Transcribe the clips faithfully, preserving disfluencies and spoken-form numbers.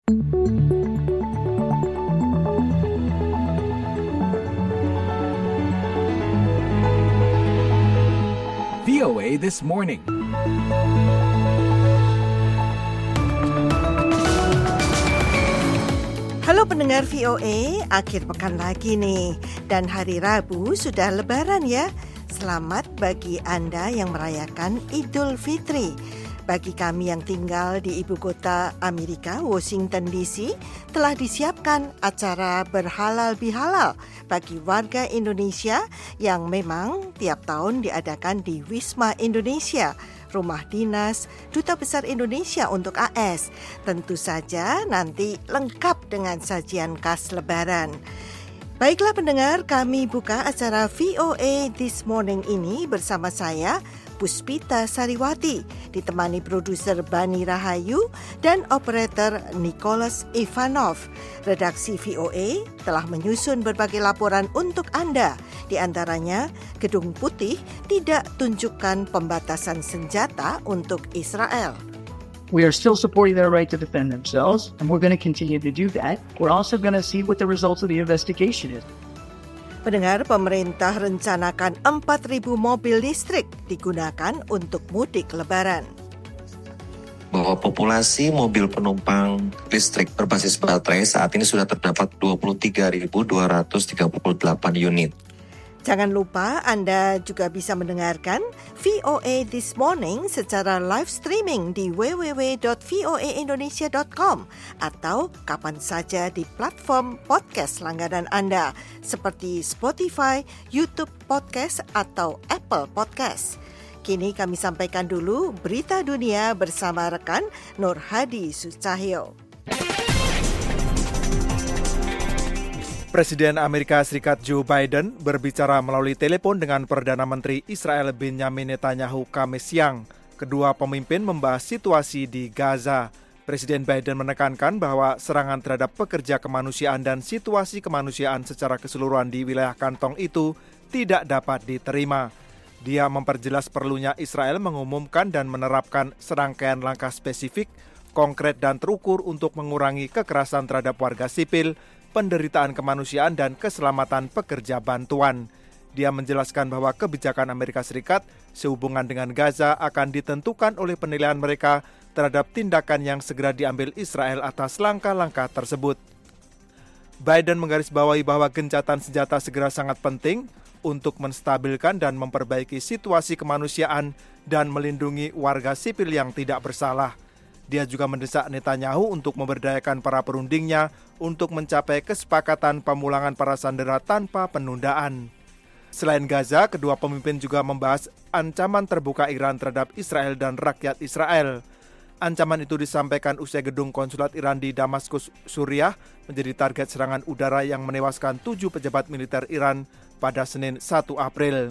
V O A This Morning. Halo pendengar V O A, akhir pekan lagi nih. Dan hari Rabu sudah lebaran ya. Selamat bagi Anda yang merayakan Idul Fitri. Bagi kami yang tinggal di ibu kota Amerika, Washington D C, telah disiapkan acara berhalal bihalal bagi warga Indonesia yang memang tiap tahun diadakan di Wisma Indonesia, rumah dinas Duta Besar Indonesia untuk A S. Tentu saja nanti lengkap dengan sajian khas Lebaran. Baiklah pendengar, kami buka acara V O A This Morning ini bersama saya, Puspita Sariwati, ditemani produser Bani Rahayu dan operator Nicholas Ivanov. Redaksi V O A telah menyusun berbagai laporan untuk Anda. Di antaranya, Gedung Putih tidak tunjukkan pembatasan senjata untuk Israel. We are still supporting their right to defend themselves, and we're going to continue to do that. We're also going to see what the results of the investigation is. Pendengar, pemerintah rencanakan empat ribu mobil listrik digunakan untuk mudik Lebaran. Bahwa populasi mobil penumpang listrik berbasis baterai saat ini sudah terdapat dua puluh tiga ribu dua ratus tiga puluh delapan unit. Jangan lupa Anda juga bisa mendengarkan V O A This Morning secara live streaming di w w w dot v o a indonesia dot com atau kapan saja di platform podcast langganan Anda seperti Spotify, YouTube Podcast atau Apple Podcast. Kini kami sampaikan dulu berita dunia bersama rekan Nur Hadi Sucahyo. Presiden Amerika Serikat Joe Biden berbicara melalui telepon dengan Perdana Menteri Israel Benjamin Netanyahu Kamis siang. Kedua pemimpin membahas situasi di Gaza. Presiden Biden menekankan bahwa serangan terhadap pekerja kemanusiaan dan situasi kemanusiaan secara keseluruhan di wilayah kantong itu tidak dapat diterima. Dia memperjelas perlunya Israel mengumumkan dan menerapkan serangkaian langkah spesifik, konkret dan terukur untuk mengurangi kekerasan terhadap warga sipil, penderitaan kemanusiaan dan keselamatan pekerja bantuan. Dia menjelaskan bahwa kebijakan Amerika Serikat sehubungan dengan Gaza akan ditentukan oleh penilaian mereka terhadap tindakan yang segera diambil Israel atas langkah-langkah tersebut. Biden menggarisbawahi bahwa gencatan senjata segera sangat penting untuk menstabilkan dan memperbaiki situasi kemanusiaan dan melindungi warga sipil yang tidak bersalah. Dia juga mendesak Netanyahu untuk memberdayakan para perundingnya untuk mencapai kesepakatan pemulangan para sandera tanpa penundaan. Selain Gaza, kedua pemimpin juga membahas ancaman terbuka Iran terhadap Israel dan rakyat Israel. Ancaman itu disampaikan usai gedung konsulat Iran di Damaskus, Suriah, menjadi target serangan udara yang menewaskan tujuh pejabat militer Iran pada Senin satu April.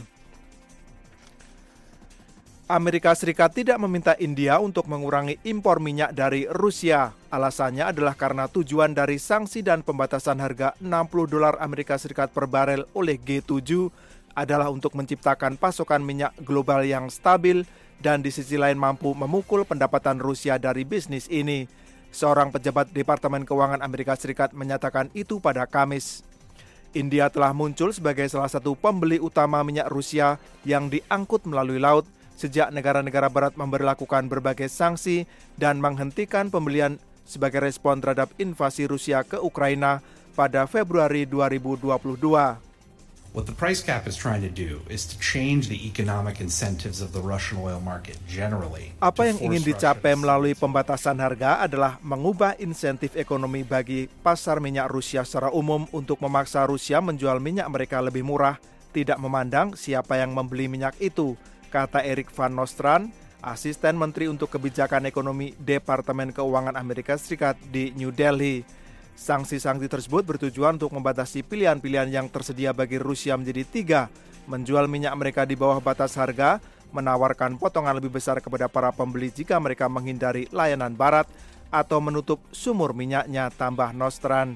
Amerika Serikat tidak meminta India untuk mengurangi impor minyak dari Rusia. Alasannya adalah karena tujuan dari sanksi dan pembatasan harga enam puluh dolar Amerika Serikat per barel oleh G tujuh adalah untuk menciptakan pasokan minyak global yang stabil dan di sisi lain mampu memukul pendapatan Rusia dari bisnis ini. Seorang pejabat Departemen Keuangan Amerika Serikat menyatakan itu pada Kamis. India telah muncul sebagai salah satu pembeli utama minyak Rusia yang diangkut melalui laut sejak negara-negara barat memberlakukan berbagai sanksi dan menghentikan pembelian sebagai respon terhadap invasi Rusia ke Ukraina pada Februari dua ribu dua puluh dua. What the price cap is trying to do is to change the economic incentives of the Russian oil market generally. Apa yang ingin dicapai melalui pembatasan harga adalah mengubah insentif ekonomi bagi pasar minyak Rusia secara umum untuk memaksa Rusia menjual minyak mereka lebih murah, tidak memandang siapa yang membeli minyak itu, kata Erik Van Nostrand, asisten Menteri untuk Kebijakan Ekonomi Departemen Keuangan Amerika Serikat di New Delhi. Sanksi-sanksi tersebut bertujuan untuk membatasi pilihan-pilihan yang tersedia bagi Rusia menjadi tiga, menjual minyak mereka di bawah batas harga, menawarkan potongan lebih besar kepada para pembeli jika mereka menghindari layanan barat, atau menutup sumur minyaknya, tambah Nostrand.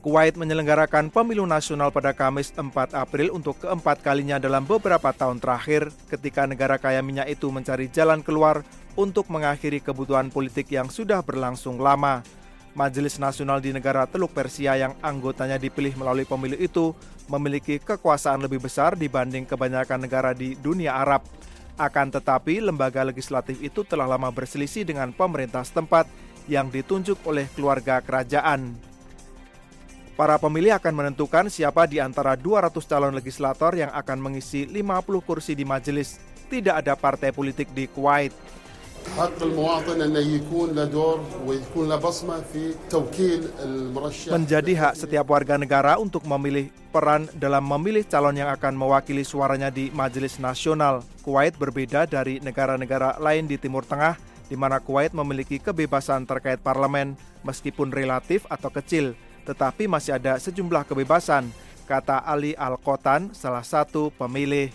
Kuwait menyelenggarakan pemilu nasional pada Kamis empat April untuk keempat kalinya dalam beberapa tahun terakhir ketika negara kaya minyak itu mencari jalan keluar untuk mengakhiri kebutuhan politik yang sudah berlangsung lama. Majelis Nasional di negara Teluk Persia yang anggotanya dipilih melalui pemilu itu memiliki kekuasaan lebih besar dibanding kebanyakan negara di dunia Arab. Akan tetapi, lembaga legislatif itu telah lama berselisih dengan pemerintah setempat yang ditunjuk oleh keluarga kerajaan. Para pemilih akan menentukan siapa di antara dua ratus calon legislator yang akan mengisi lima puluh kursi di majelis. Tidak ada partai politik di Kuwait. Menjadi hak setiap warga negara untuk memilih peran dalam memilih calon yang akan mewakili suaranya di Majelis Nasional. Kuwait berbeda dari negara-negara lain di Timur Tengah, di mana Kuwait memiliki kebebasan terkait parlemen, meskipun relatif atau kecil, tetapi masih ada sejumlah kebebasan, kata Ali Al-Qotan, salah satu pemilih.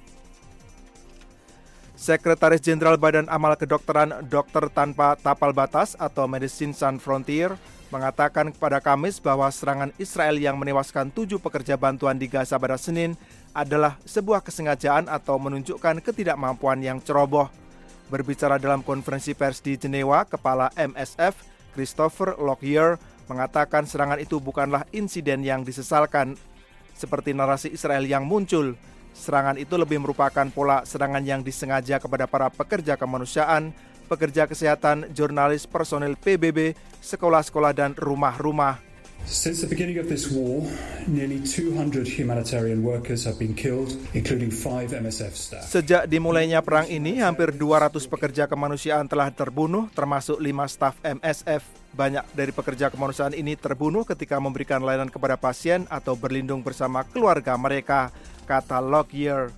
Sekretaris Jenderal Badan Amal Kedokteran Dokter Tanpa Tapal Batas atau Medicine Sans Frontier mengatakan kepada Kamis bahwa serangan Israel yang menewaskan tujuh pekerja bantuan di Gaza pada Senin adalah sebuah kesengajaan atau menunjukkan ketidakmampuan yang ceroboh. Berbicara dalam konferensi pers di Jenewa, Kepala M S F, Christopher Lockyer, mengatakan serangan itu bukanlah insiden yang disesalkan seperti narasi Israel yang muncul. Serangan itu lebih merupakan pola serangan yang disengaja kepada para pekerja kemanusiaan, pekerja kesehatan, jurnalis, personil P B B, sekolah-sekolah dan rumah-rumah. Since the beginning of this war, nearly two hundred humanitarian workers have been killed, including five M S F staff. Sejak dimulainya perang ini, hampir dua ratus pekerja kemanusiaan telah terbunuh, termasuk lima staf M S F. Banyak dari pekerja kemanusiaan ini terbunuh ketika memberikan layanan kepada pasien atau berlindung bersama keluarga mereka, kata Lockyer.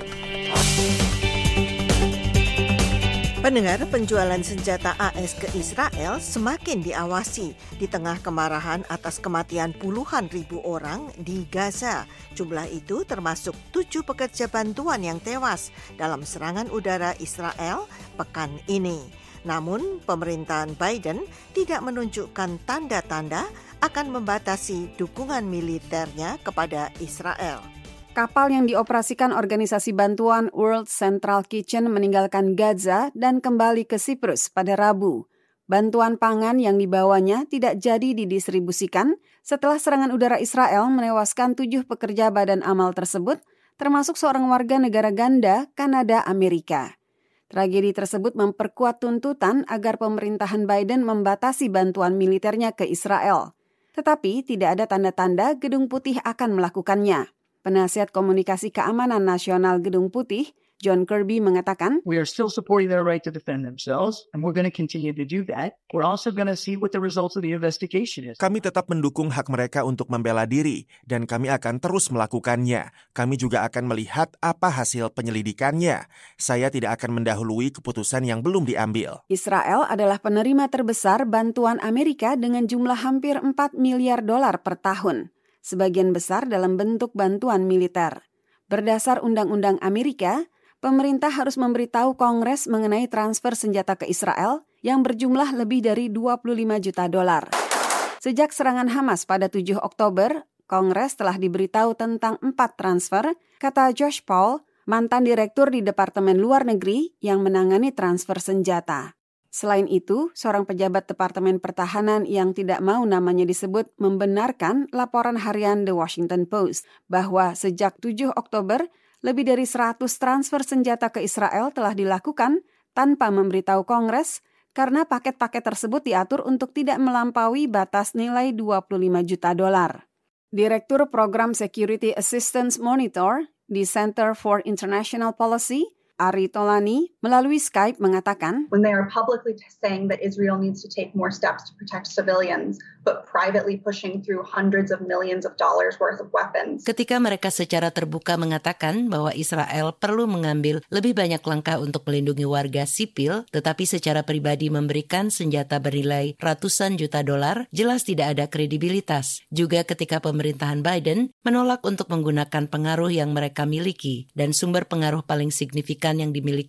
Pendengar, penjualan senjata A S ke Israel semakin diawasi di tengah kemarahan atas kematian puluhan ribu orang di Gaza. Jumlah itu termasuk tujuh pekerja bantuan yang tewas dalam serangan udara Israel pekan ini. Namun, pemerintahan Biden tidak menunjukkan tanda-tanda akan membatasi dukungan militernya kepada Israel. Kapal yang dioperasikan organisasi bantuan World Central Kitchen meninggalkan Gaza dan kembali ke Siprus pada Rabu. Bantuan pangan yang dibawanya tidak jadi didistribusikan setelah serangan udara Israel menewaskan tujuh pekerja badan amal tersebut, termasuk seorang warga negara ganda Kanada Amerika. Tragedi tersebut memperkuat tuntutan agar pemerintahan Biden membatasi bantuan militernya ke Israel. Tetapi tidak ada tanda-tanda Gedung Putih akan melakukannya. Penasihat Komunikasi Keamanan Nasional Gedung Putih, John Kirby, mengatakan, We are still supporting their right to defend themselves, and we're going to continue to do that. We're also going to see what the results of the investigation is. Kami tetap mendukung hak mereka untuk membela diri, dan kami akan terus melakukannya. Kami juga akan melihat apa hasil penyelidikannya. Saya tidak akan mendahului keputusan yang belum diambil. Israel adalah penerima terbesar bantuan Amerika dengan jumlah hampir empat miliar dolar per tahun. Sebagian besar dalam bentuk bantuan militer. Berdasar Undang-Undang Amerika, pemerintah harus memberitahu Kongres mengenai transfer senjata ke Israel yang berjumlah lebih dari dua puluh lima juta dolar. Sejak serangan Hamas pada tujuh Oktober, Kongres telah diberitahu tentang empat transfer, kata Josh Paul, mantan direktur di Departemen Luar Negeri yang menangani transfer senjata. Selain itu, seorang pejabat Departemen Pertahanan yang tidak mau namanya disebut membenarkan laporan harian The Washington Post bahwa sejak tujuh Oktober, lebih dari seratus transfer senjata ke Israel telah dilakukan tanpa memberitahu Kongres karena paket-paket tersebut diatur untuk tidak melampaui batas nilai dua puluh lima juta dolar. Direktur Program Security Assistance Monitor di Center for International Policy, Ari Tolani, melalui Skype mengatakan, When they are publicly saying that Israel needs to take more steps to protect civilians, but privately pushing through hundreds of millions of dollars worth of weapons. Ketika mereka secara terbuka mengatakan bahwa Israel perlu mengambil lebih banyak langkah untuk melindungi warga sipil, tetapi secara pribadi memberikan senjata bernilai ratusan juta dolar, jelas tidak ada kredibilitas. Juga ketika pemerintahan Biden menolak untuk menggunakan pengaruh yang mereka miliki dan sumber pengaruh paling signifikan yang dimiliki Amerika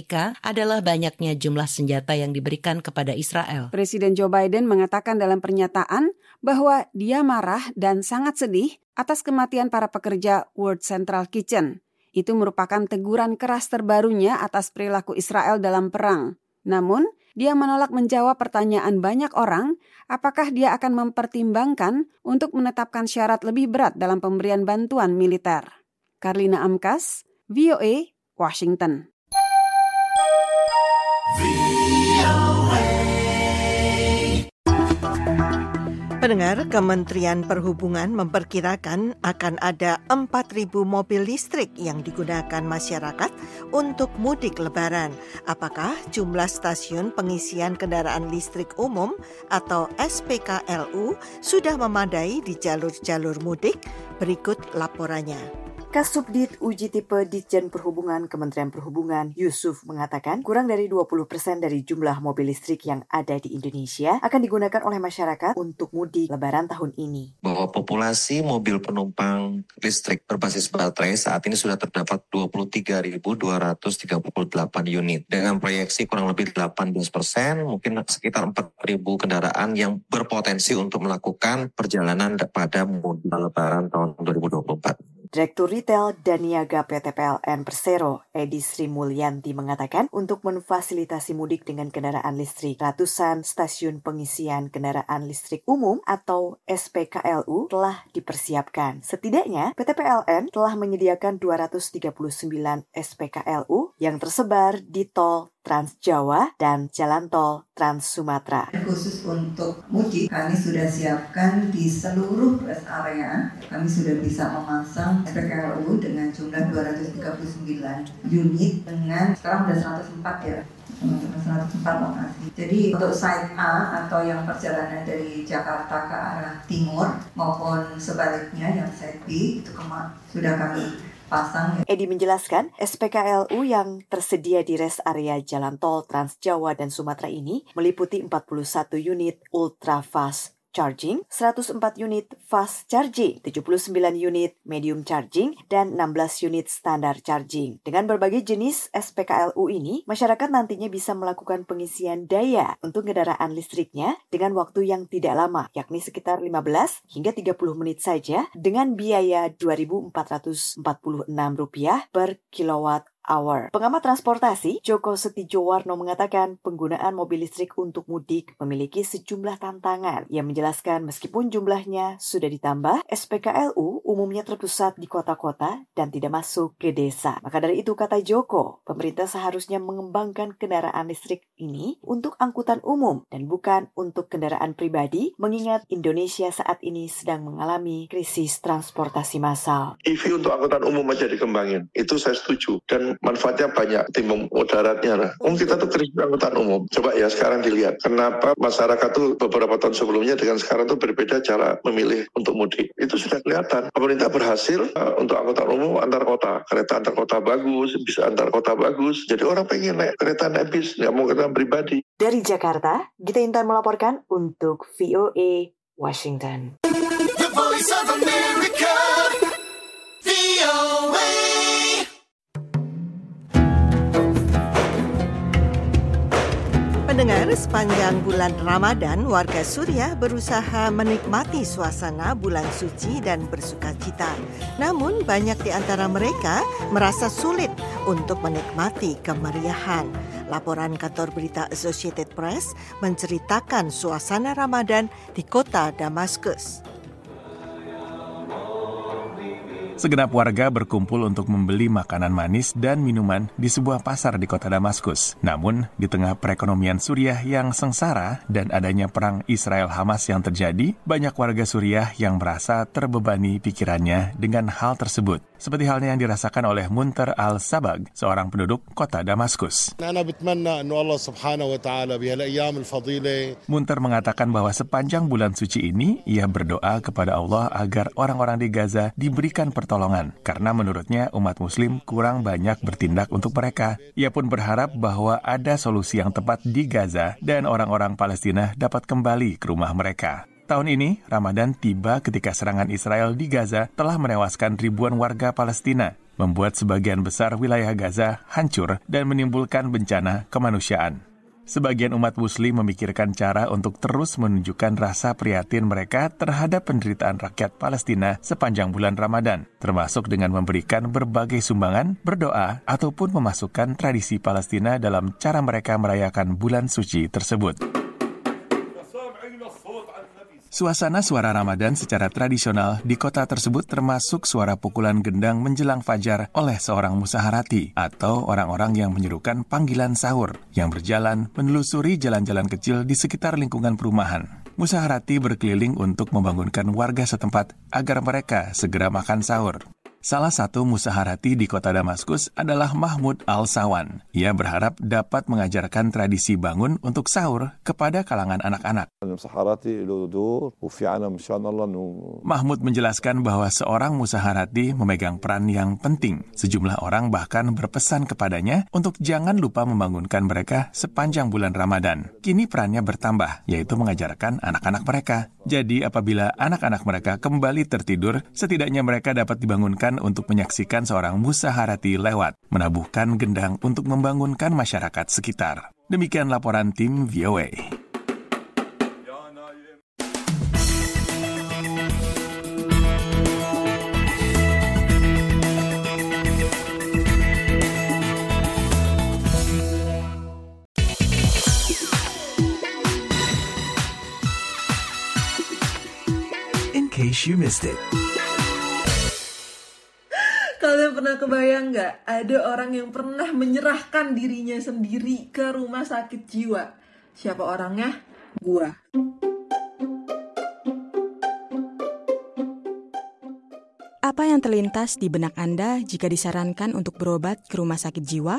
Amerika adalah banyaknya jumlah senjata yang diberikan kepada Israel. Presiden Joe Biden mengatakan dalam pernyataan bahwa dia marah dan sangat sedih atas kematian para pekerja World Central Kitchen. Itu merupakan teguran keras terbarunya atas perilaku Israel dalam perang. Namun, dia menolak menjawab pertanyaan banyak orang apakah dia akan mempertimbangkan untuk menetapkan syarat lebih berat dalam pemberian bantuan militer. Karlina Amkas, V O A, Washington. Pendengar, Kementerian Perhubungan memperkirakan akan ada empat ribu mobil listrik yang digunakan masyarakat untuk mudik lebaran. Apakah jumlah stasiun pengisian kendaraan listrik umum atau S P K L U sudah memadai di jalur-jalur mudik? Berikut laporannya. Kasubdit Uji Tipe Ditjen Perhubungan Kementerian Perhubungan Yusuf mengatakan kurang dari dua puluh persen dari jumlah mobil listrik yang ada di Indonesia akan digunakan oleh masyarakat untuk mudik lebaran tahun ini. Bahwa populasi mobil penumpang listrik berbasis baterai saat ini sudah terdapat dua puluh tiga ribu dua ratus tiga puluh delapan unit. Dengan proyeksi kurang lebih delapan belas persen, mungkin sekitar empat ribu kendaraan yang berpotensi untuk melakukan perjalanan pada mudik lebaran tahun dua ribu dua puluh empat. Direktur Retail dan Niaga P T P L N Persero, Edi Sri Mulyanti mengatakan untuk memfasilitasi mudik dengan kendaraan listrik, ratusan stasiun pengisian kendaraan listrik umum atau S P K L U telah dipersiapkan. Setidaknya P T P L N telah menyediakan dua ratus tiga puluh sembilan S P K L U yang tersebar di tol Trans Jawa dan Jalan Tol Trans Sumatera. Khusus untuk mudik, kami sudah siapkan di seluruh rest area. Kami sudah bisa memasang S P K L U dengan jumlah dua ratus tiga puluh sembilan unit dengan sekarang sudah seratus empat ya. seratus empat lokasi. Jadi untuk site A atau yang perjalanan dari Jakarta ke arah timur maupun sebaliknya yang site B itu kema- sudah kami pasang. Edi menjelaskan, S P K L U yang tersedia di rest area Jalan Tol Trans Jawa dan Sumatera ini meliputi empat puluh satu unit ultra fast charging, seratus empat unit fast charging, tujuh puluh sembilan unit medium charging, dan enam belas unit standar charging. Dengan berbagai jenis S P K L U ini, masyarakat nantinya bisa melakukan pengisian daya untuk kendaraan listriknya dengan waktu yang tidak lama, yakni sekitar lima belas hingga tiga puluh menit saja dengan biaya dua ribu empat ratus empat puluh enam rupiah per kilowatt hour. Pengamat transportasi Joko Setijowarno mengatakan penggunaan mobil listrik untuk mudik memiliki sejumlah tantangan. Ia menjelaskan meskipun jumlahnya sudah ditambah, S P K L U umumnya terpusat di kota-kota dan tidak masuk ke desa. Maka dari itu, kata Joko, pemerintah seharusnya mengembangkan kendaraan listrik ini untuk angkutan umum dan bukan untuk kendaraan pribadi, mengingat Indonesia saat ini sedang mengalami krisis transportasi massal. E V untuk angkutan umum aja dikembangin, itu saya setuju. Dan manfaatnya banyak, timbang mudaratnya lah. Um kita tuh krisis angkutan umum. Coba ya sekarang dilihat, kenapa masyarakat tuh beberapa tahun sebelumnya dengan sekarang tuh berbeda cara memilih untuk mudik. Itu sudah kelihatan. Pemerintah berhasil uh, untuk angkutan umum antar kota. Kereta antar kota bagus, bisa antar kota bagus. Jadi orang pengen naik kereta naik bis, nggak mau kereta pribadi. Dari Jakarta, Gita Intan melaporkan untuk V O A Washington. The Voice of America, V O A. Pendengar, sepanjang bulan Ramadan, warga Suriah berusaha menikmati suasana bulan suci dan bersukacita. Namun, banyak di antara mereka merasa sulit untuk menikmati kemeriahan. Laporan kantor berita Associated Press menceritakan suasana Ramadan di kota Damaskus. Segenap warga berkumpul untuk membeli makanan manis dan minuman di sebuah pasar di kota Damaskus. Namun, di tengah perekonomian Suriah yang sengsara dan adanya perang Israel-Hamas yang terjadi, banyak warga Suriah yang merasa terbebani pikirannya dengan hal tersebut. Seperti halnya yang dirasakan oleh Munter Al-Sabag, seorang penduduk kota Damaskus. Munter mengatakan bahwa sepanjang bulan suci ini, ia berdoa kepada Allah agar orang-orang di Gaza diberikan pertolongan, karena menurutnya umat muslim kurang banyak bertindak untuk mereka. Ia pun berharap bahwa ada solusi yang tepat di Gaza dan orang-orang Palestina dapat kembali ke rumah mereka. Tahun ini, Ramadan tiba ketika serangan Israel di Gaza telah menewaskan ribuan warga Palestina. membuat sebagian besar wilayah Gaza hancur dan menimbulkan bencana kemanusiaan. Sebagian umat Muslim memikirkan cara untuk terus menunjukkan rasa prihatin mereka terhadap penderitaan rakyat Palestina sepanjang bulan Ramadan, termasuk dengan memberikan berbagai sumbangan, berdoa, ataupun memasukkan tradisi Palestina dalam cara mereka merayakan bulan suci tersebut. Suasana suara Ramadan secara tradisional di kota tersebut termasuk suara pukulan gendang menjelang fajar oleh seorang musaharati atau orang-orang yang menyerukan panggilan sahur yang berjalan menelusuri jalan-jalan kecil di sekitar lingkungan perumahan. Musaharati berkeliling untuk membangunkan warga setempat agar mereka segera makan sahur. Salah satu musaharati di kota Damaskus adalah Mahmud Al-Sawan. Ia berharap dapat mengajarkan tradisi bangun untuk sahur kepada kalangan anak-anak. Mahmud menjelaskan bahwa seorang musaharati memegang peran yang penting. Sejumlah orang bahkan berpesan kepadanya untuk jangan lupa membangunkan mereka sepanjang bulan Ramadan. Kini perannya bertambah, yaitu mengajarkan anak-anak mereka. Jadi apabila anak-anak mereka kembali tertidur, setidaknya mereka dapat dibangunkan untuk menyaksikan seorang musaharati lewat, menabuhkan gendang untuk membangunkan masyarakat sekitar. Demikian laporan tim V O A. In case you missed it. Kalian pernah kebayang nggak ada orang yang pernah menyerahkan dirinya sendiri ke rumah sakit jiwa? Siapa orangnya? Gua. Apa yang terlintas di benak Anda jika disarankan untuk berobat ke rumah sakit jiwa?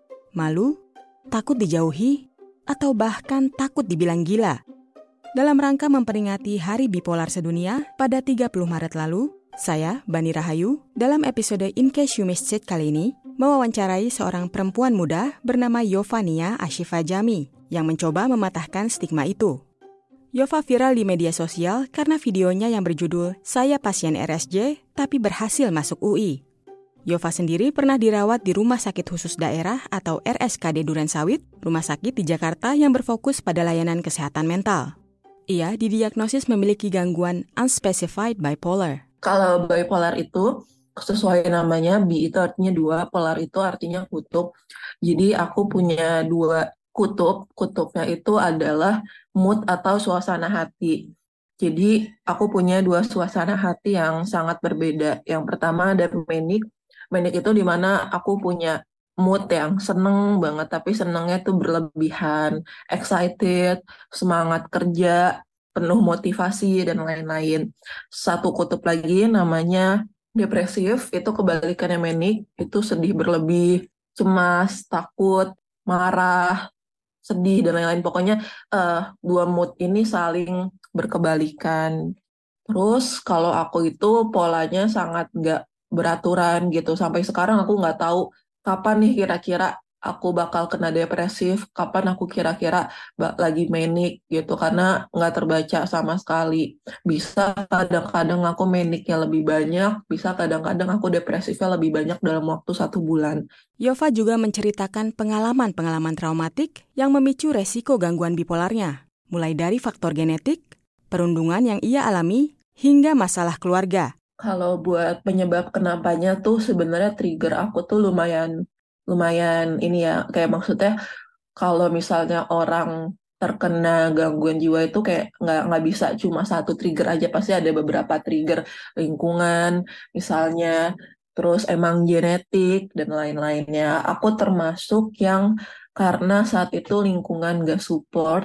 Malu? Takut dijauhi? Atau bahkan takut dibilang gila? Dalam rangka memperingati Hari Bipolar Sedunia pada tiga puluh Maret lalu, saya, Bani Rahayu, dalam episode In Case You Missed It kali ini, mewawancarai seorang perempuan muda bernama Yovania Ashifa Jami yang mencoba mematahkan stigma itu. Yova viral di media sosial karena videonya yang berjudul Saya Pasien R S J tapi berhasil masuk U I. Yova sendiri pernah dirawat di Rumah Sakit Khusus Daerah atau R S K D Durensawit, rumah sakit di Jakarta yang berfokus pada layanan kesehatan mental. Ia didiagnosis memiliki gangguan unspecified bipolar. Kalau bipolar itu sesuai namanya, bi itu artinya dua, polar itu artinya kutub. Jadi aku punya dua kutub. Kutubnya itu adalah mood atau suasana hati. Jadi aku punya dua suasana hati yang sangat berbeda. Yang pertama ada manic. Manic itu dimana aku punya mood yang seneng banget, tapi senengnya itu berlebihan, excited, semangat kerja, penuh motivasi, dan lain-lain. Satu kutub lagi namanya depresif, itu kebalikannya manic, itu sedih berlebih, cemas, takut, marah, sedih, dan lain-lain. Pokoknya uh, dua mood ini saling berkebalikan. Terus kalau aku itu polanya sangat nggak beraturan gitu. Sampai sekarang aku nggak tahu kapan nih kira-kira aku bakal kena depresif, kapan aku kira-kira lagi manic gitu, karena nggak terbaca sama sekali. Bisa kadang-kadang aku manicnya lebih banyak, bisa kadang-kadang aku depresifnya lebih banyak dalam waktu satu bulan. Yova juga menceritakan pengalaman-pengalaman traumatik yang memicu resiko gangguan bipolarnya, mulai dari faktor genetik, perundungan yang ia alami, hingga masalah keluarga. Kalau buat penyebab kenapanya tuh sebenarnya trigger aku tuh lumayan lumayan ini ya, kayak maksudnya kalau misalnya orang terkena gangguan jiwa itu kayak nggak nggak bisa cuma satu trigger aja, pasti ada beberapa trigger, lingkungan misalnya, terus emang genetik dan lain-lainnya. Aku termasuk yang karena saat itu lingkungan nggak support,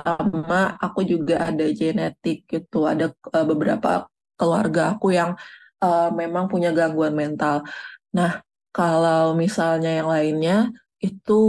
sama aku juga ada genetik gitu, ada uh, beberapa keluarga aku yang uh, memang punya gangguan mental. Nah, kalau misalnya yang lainnya, itu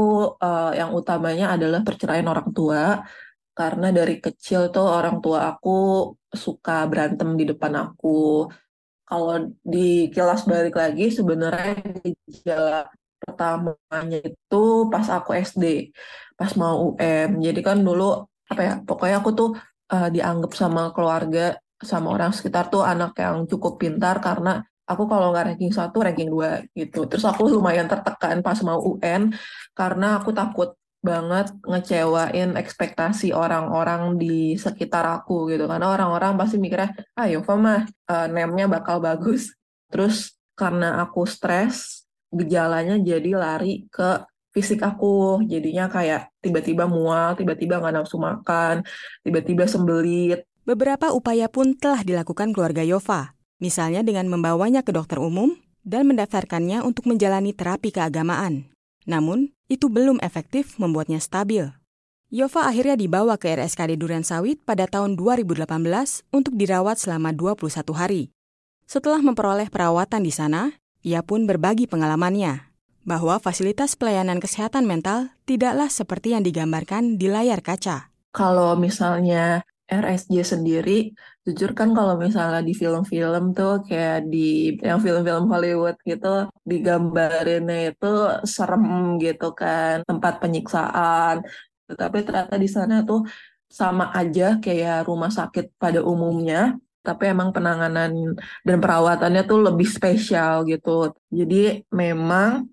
uh, yang utamanya adalah perceraian orang tua. Karena dari kecil tuh orang tua aku suka berantem di depan aku. Kalau dikilas balik lagi, sebenarnya gejala pertamanya itu pas aku S D, pas mau U M. Jadi kan dulu, apa ya, pokoknya aku tuh uh, dianggap sama keluarga, sama orang sekitar tuh anak yang cukup pintar karena Aku kalau nggak ranking satu, ranking dua gitu. Terus aku lumayan tertekan pas mau U N karena aku takut banget ngecewain ekspektasi orang-orang di sekitar aku gitu. Karena orang-orang pasti mikirnya, ah Yova mah uh, name-nya bakal bagus. Terus karena aku stres, gejalanya jadi lari ke fisik aku. Jadinya kayak tiba-tiba mual, tiba-tiba nggak nafsu makan, tiba-tiba sembelit. Beberapa upaya pun telah dilakukan keluarga Yova. Misalnya dengan membawanya ke dokter umum dan mendaftarkannya untuk menjalani terapi keagamaan. Namun, itu belum efektif membuatnya stabil. Yova akhirnya dibawa ke R S K D Durensawit pada tahun dua ribu delapan belas untuk dirawat selama dua puluh satu hari. Setelah memperoleh perawatan di sana, ia pun berbagi pengalamannya, bahwa fasilitas pelayanan kesehatan mental tidaklah seperti yang digambarkan di layar kaca. Kalau misalnya R S J sendiri, jujur kan kalau misalnya di film-film tuh kayak di yang film-film Hollywood gitu, digambarinnya itu serem gitu kan, tempat penyiksaan. Tetapi ternyata di sana tuh sama aja kayak rumah sakit pada umumnya, tapi emang penanganan dan perawatannya tuh lebih spesial gitu. Jadi memang,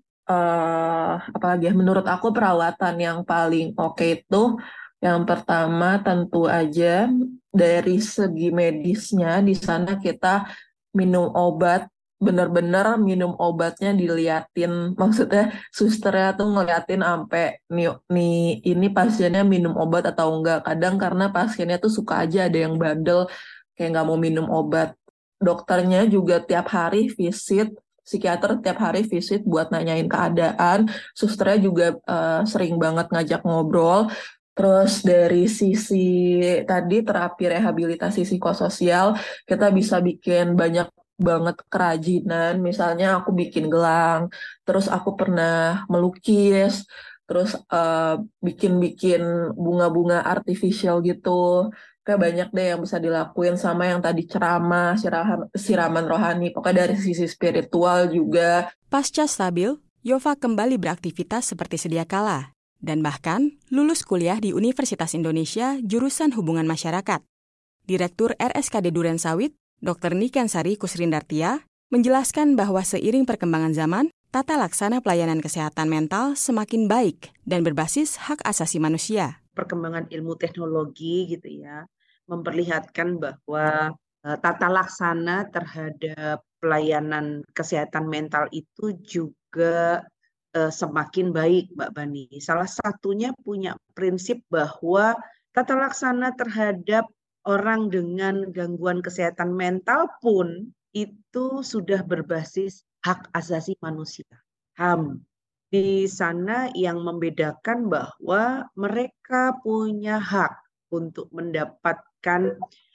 uh, apalagi ya, menurut aku perawatan yang paling oke itu yang pertama tentu aja dari segi medisnya di sana kita minum obat, benar-benar minum obatnya diliatin, maksudnya susternya tuh ngeliatin sampai nih, nih ini pasiennya minum obat atau enggak. Kadang karena pasiennya tuh suka aja ada yang bandel kayak nggak mau minum obat. Dokternya juga tiap hari visit, psikiater tiap hari visit buat nanyain keadaan. Susternya juga uh, sering banget ngajak ngobrol. Terus dari sisi tadi terapi rehabilitasi psikososial, kita bisa bikin banyak banget kerajinan. Misalnya aku bikin gelang, terus aku pernah melukis, terus uh, bikin-bikin bunga-bunga artificial gitu. Kayak banyak deh yang bisa dilakuin, sama yang tadi ceramah, siraman, siraman rohani, pokoknya dari sisi spiritual juga. Pasca stabil, Yova kembali beraktivitas seperti sedia kala. Dan bahkan lulus kuliah di Universitas Indonesia jurusan Hubungan Masyarakat. Direktur R S K D Durensawit, Dokter Niken Sari Kusrindartia, menjelaskan bahwa seiring perkembangan zaman, tata laksana pelayanan kesehatan mental semakin baik dan berbasis hak asasi manusia. Perkembangan ilmu teknologi gitu ya, memperlihatkan bahwa uh, tata laksana terhadap pelayanan kesehatan mental itu juga semakin baik, Mbak Bani. Salah satunya punya prinsip bahwa tata laksana terhadap orang dengan gangguan kesehatan mental pun itu sudah berbasis hak asasi manusia, H A M. Di sana yang membedakan bahwa mereka punya hak untuk mendapatkan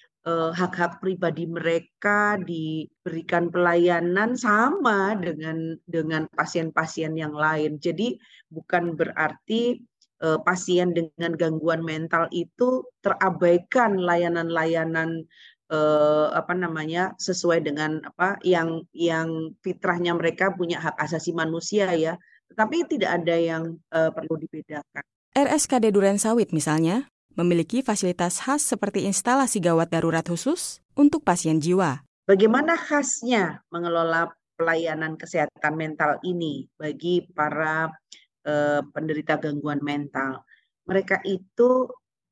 hak-hak pribadi mereka, diberikan pelayanan sama dengan dengan pasien-pasien yang lain. Jadi bukan berarti uh, pasien dengan gangguan mental itu terabaikan layanan-layanan uh, apa namanya sesuai dengan apa yang yang fitrahnya mereka punya hak asasi manusia ya. Tetapi tidak ada yang uh, perlu dibedakan. R S K D Durensawit misalnya memiliki fasilitas khas seperti instalasi gawat darurat khusus untuk pasien jiwa. Bagaimana khasnya mengelola pelayanan kesehatan mental ini bagi para eh, penderita gangguan mental? Mereka itu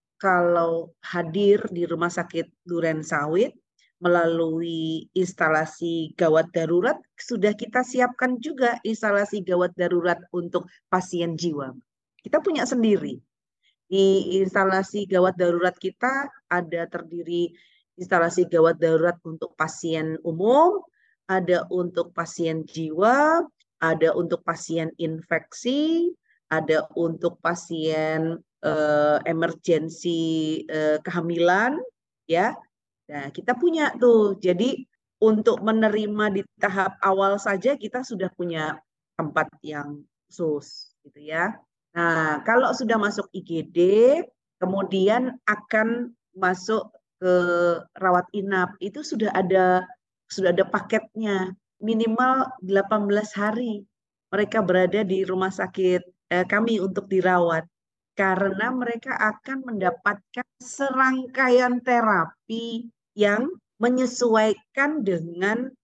kalau hadir di Rumah Sakit Durensawit melalui instalasi gawat darurat, sudah kita siapkan juga instalasi gawat darurat untuk pasien jiwa. Kita punya sendiri. Di instalasi gawat darurat kita ada terdiri instalasi gawat darurat untuk pasien umum, ada untuk pasien jiwa, ada untuk pasien infeksi, ada untuk pasien uh, emergensi uh, kehamilan, ya. Nah, kita punya tuh. Jadi untuk menerima di tahap awal saja kita sudah punya tempat yang khusus, gitu ya. Nah, kalau sudah masuk I G D, kemudian akan masuk ke rawat inap, itu sudah ada sudah ada paketnya, minimal delapan belas hari mereka berada di rumah sakit eh, kami untuk dirawat, karena mereka akan mendapatkan serangkaian terapi yang menyesuaikan dengan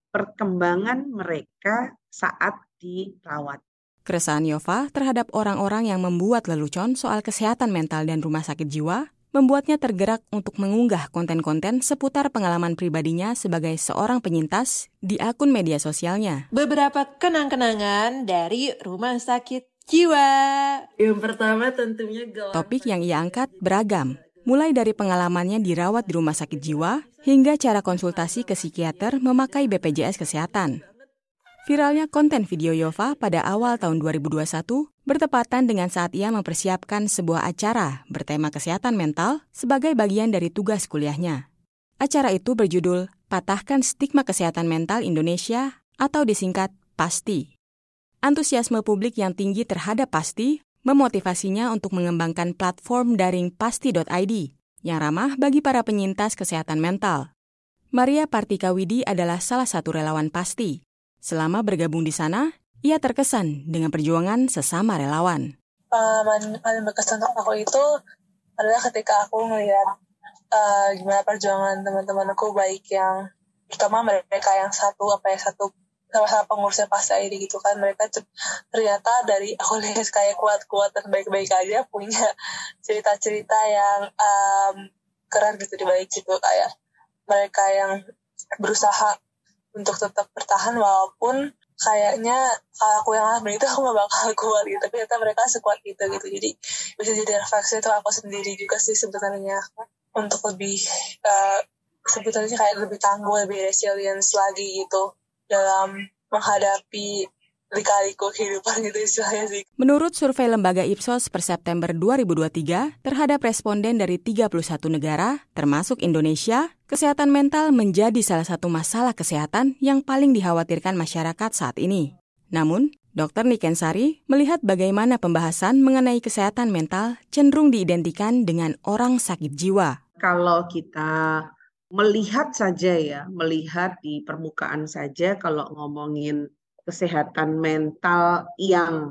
perkembangan mereka saat dirawat. Keresahan Yova terhadap orang-orang yang membuat lelucon soal kesehatan mental dan rumah sakit jiwa membuatnya tergerak untuk mengunggah konten-konten seputar pengalaman pribadinya sebagai seorang penyintas di akun media sosialnya. Beberapa kenang-kenangan dari rumah sakit jiwa. Yang pertama tentunya gelang. Topik yang ia angkat beragam, mulai dari pengalamannya dirawat di rumah sakit jiwa hingga cara konsultasi ke psikiater memakai B P J S Kesehatan. Viralnya konten video Yova pada awal tahun dua ribu dua puluh satu bertepatan dengan saat ia mempersiapkan sebuah acara bertema kesehatan mental sebagai bagian dari tugas kuliahnya. Acara itu berjudul Patahkan Stigma Kesehatan Mental Indonesia atau disingkat PASTI. Antusiasme publik yang tinggi terhadap PASTI memotivasinya untuk mengembangkan platform daring pasti dot i d yang ramah bagi para penyintas kesehatan mental. Maria Partikawidi adalah salah satu relawan PASTI. Selama bergabung di sana, ia terkesan dengan perjuangan sesama relawan. Pengalaman paling berkesan untuk aku itu adalah ketika aku melihat uh, gimana perjuangan teman-temanku, baik yang terutama mereka yang satu apa ya satu sama-sama pengurusnya PASTI I D gitu kan, mereka ternyata dari aku lihat kayak kuat-kuat dan baik-baik aja punya cerita-cerita yang um, keren gitu di balik situ, kayak mereka yang berusaha untuk tetap bertahan walaupun kayaknya kalau aku yang ngalamin itu aku gak bakal kuat gitu, tapi ternyata mereka sekuat itu gitu. Jadi bisa jadi refleksi itu aku sendiri juga sih sebenarnya untuk lebih uh, sebetulnya kayak lebih tangguh, lebih resilience lagi gitu dalam menghadapi lika-liku kehidupan gitu istilahnya sih. Menurut survei lembaga Ipsos per September dua ribu dua puluh tiga terhadap responden dari tiga puluh satu negara, termasuk Indonesia, kesehatan mental menjadi salah satu masalah kesehatan yang paling dikhawatirkan masyarakat saat ini. Namun, Dokter Niken Sari melihat bagaimana pembahasan mengenai kesehatan mental cenderung diidentikan dengan orang sakit jiwa. Kalau kita melihat saja ya, melihat di permukaan saja kalau ngomongin kesehatan mental yang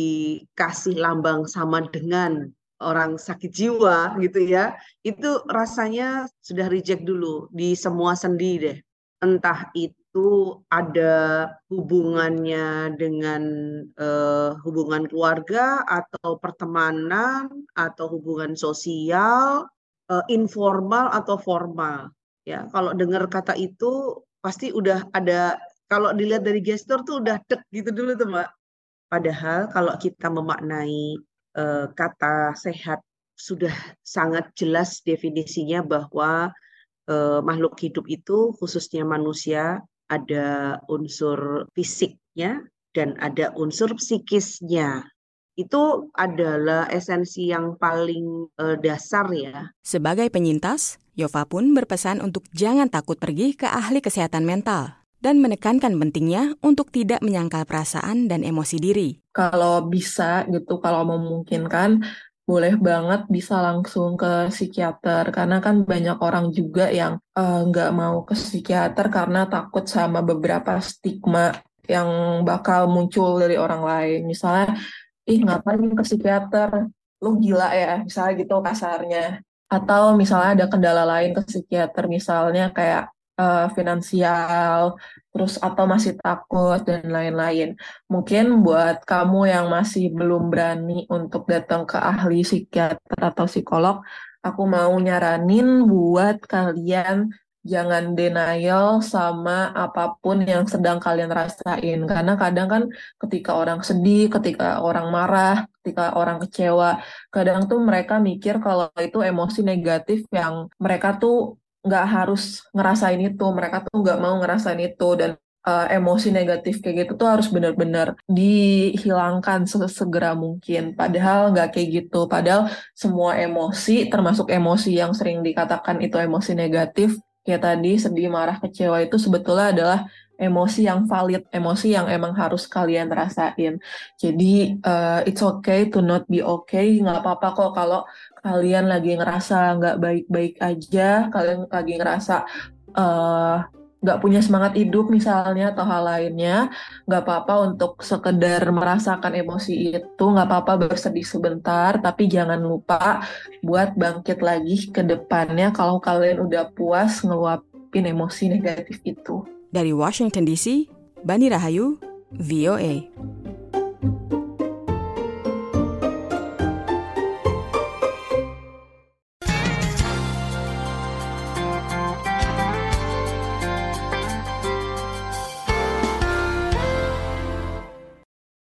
dikasih lambang sama dengan orang sakit jiwa gitu ya, itu rasanya sudah reject dulu di semua sendi deh. Entah itu ada hubungannya dengan eh, hubungan keluarga atau pertemanan atau hubungan sosial, eh, informal atau formal. Ya, kalau dengar kata itu pasti udah ada. Kalau dilihat dari gestur tuh udah dek gitu dulu tuh Mbak. Padahal kalau kita memaknai e, kata sehat sudah sangat jelas definisinya bahwa e, makhluk hidup itu khususnya manusia ada unsur fisiknya dan ada unsur psikisnya. Itu adalah esensi yang paling e, dasar ya. Sebagai penyintas, Yova pun berpesan untuk jangan takut pergi ke ahli kesehatan mental dan menekankan pentingnya untuk tidak menyangkal perasaan dan emosi diri. Kalau bisa gitu, kalau memungkinkan, boleh banget bisa langsung ke psikiater. Karena kan banyak orang juga yang uh, nggak mau ke psikiater karena takut sama beberapa stigma yang bakal muncul dari orang lain. Misalnya, ih ngapain ke psikiater? Lu gila ya, misalnya gitu kasarnya. Atau misalnya ada kendala lain ke psikiater, misalnya kayak Uh, finansial, terus atau masih takut dan lain-lain. Mungkin buat kamu yang masih belum berani untuk datang ke ahli psikiater atau psikolog, aku mau nyaranin buat kalian jangan denial sama apapun yang sedang kalian rasain. Karena kadang kan ketika orang sedih, ketika orang marah, ketika orang kecewa, kadang tuh mereka mikir kalau itu emosi negatif yang mereka tuh nggak harus ngerasain itu, mereka tuh nggak mau ngerasain itu, dan uh, emosi negatif kayak gitu tuh harus benar-benar dihilangkan sesegera mungkin. Padahal nggak kayak gitu, padahal semua emosi, termasuk emosi yang sering dikatakan itu emosi negatif, kayak tadi sedih, marah, kecewa, itu sebetulnya adalah emosi yang valid, emosi yang emang harus kalian rasain. Jadi uh, it's okay to not be okay, nggak apa-apa kok kalau kalian lagi ngerasa nggak baik-baik aja, kalian lagi ngerasa uh, nggak punya semangat hidup misalnya atau hal lainnya, nggak apa-apa untuk sekedar merasakan emosi itu, nggak apa-apa bersedih sebentar, tapi jangan lupa buat bangkit lagi ke depannya kalau kalian udah puas ngeluapin emosi negatif itu. Dari Washington D C, Bani Rahayu, V O A.